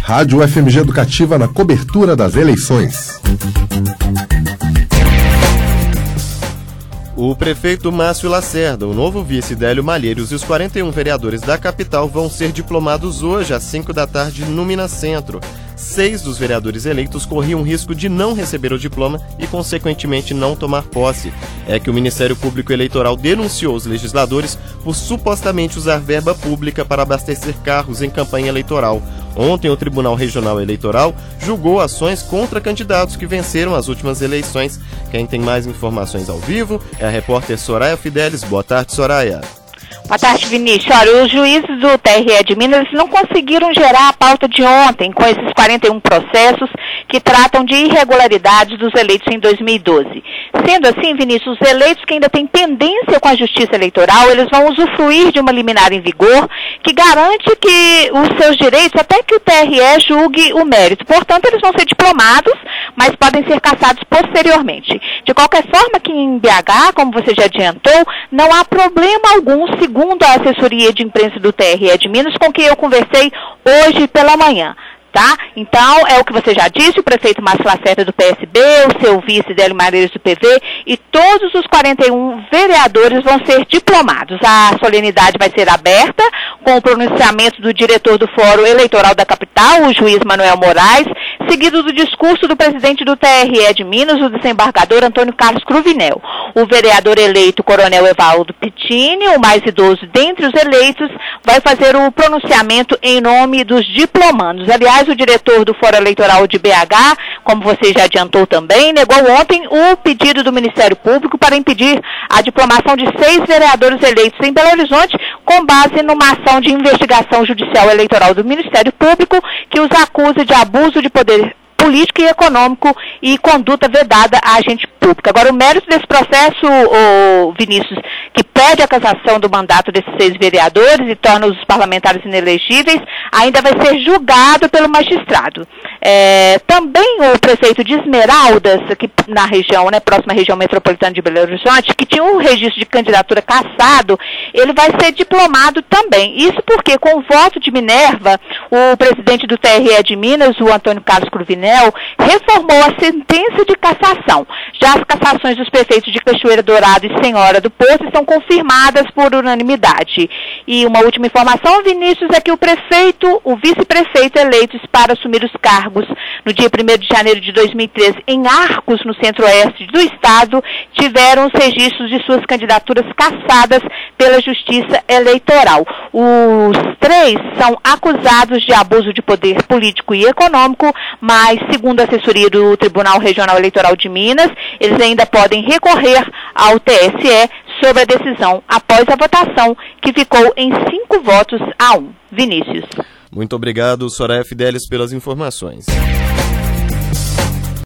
Rádio FMG Educativa na cobertura das eleições. O prefeito Márcio Lacerda, o novo vice Délio Malheiros e os 41 vereadores da capital vão ser diplomados hoje às 5 da tarde no Minas Centro. 6 dos vereadores eleitos corriam risco de não receber o diploma e, consequentemente, não tomar posse. É que o Ministério Público Eleitoral denunciou os legisladores por supostamente usar verba pública para abastecer carros em campanha eleitoral. Ontem, o Tribunal Regional Eleitoral julgou ações contra candidatos que venceram as últimas eleições. Quem tem mais informações ao vivo é a repórter Soraya Fidelis. Boa tarde, Soraya. Boa tarde, Vinícius. Olha, os juízes do TRE de Minas não conseguiram gerar a pauta de ontem com esses 41 processos que tratam de irregularidades dos eleitos em 2012. Sendo assim, Vinícius, os eleitos que ainda têm pendência com a Justiça Eleitoral, eles vão usufruir de uma liminar em vigor que garante que os seus direitos, até que o TRE julgue o mérito. Portanto, eles vão ser diplomados, mas podem ser cassados posteriormente. De qualquer forma, aqui em BH, como você já adiantou, não há problema algum, segundo a assessoria de imprensa do TRE de Minas, com quem eu conversei hoje pela manhã. Tá? Então, é o que você já disse, o prefeito Márcio Lacerda do PSB, o seu vice Délio Malheiros do PV e todos os 41 vereadores vão ser diplomados. A solenidade vai ser aberta com o pronunciamento do diretor do Fórum Eleitoral da capital, o juiz Manuel Moraes, seguido do discurso do presidente do TRE de Minas, o desembargador Antônio Carlos Cruvinel. O vereador eleito, Coronel Evaldo Pittini, o mais idoso dentre os eleitos, vai fazer o pronunciamento em nome dos diplomandos. Aliás, o diretor do Fórum Eleitoral de BH, como você já adiantou também, negou ontem o pedido do Ministério Público para impedir a diplomação de 6 vereadores eleitos em Belo Horizonte, com base numa ação de investigação judicial eleitoral do Ministério Público que os acusa de abuso de poder político e econômico e conduta vedada à agente pública. Agora, o mérito desse processo, Vinícius, que pede a cassação do mandato desses 6 vereadores e torna os parlamentares inelegíveis, ainda vai ser julgado pelo magistrado. Também o prefeito de Esmeraldas, aqui na região, próxima à região metropolitana de Belo Horizonte, que tinha um registro de candidatura cassado, ele vai ser diplomado também. Isso porque, com o voto de Minerva, o presidente do TRE de Minas, o Antônio Carlos Cruvinel, reformou a sentença de cassação. Já as cassações dos prefeitos de Cachoeira Dourado e Senhora do Poço estão confirmadas por unanimidade. E uma última informação, Vinícius, é que o prefeito, o vice-prefeito eleitos para assumir os cargos no dia 1º de janeiro de 2013 em Arcos, no centro-oeste do estado, tiveram os registros de suas candidaturas cassadas pela Justiça Eleitoral. Os 3 são acusados de abuso de poder político e econômico, mas, segundo a assessoria do Tribunal Regional Eleitoral de Minas, eles ainda podem recorrer ao TSE sobre a decisão após a votação, que ficou em 5 votos a 1. Vinícius. Muito obrigado, Soraya Fidelis, pelas informações.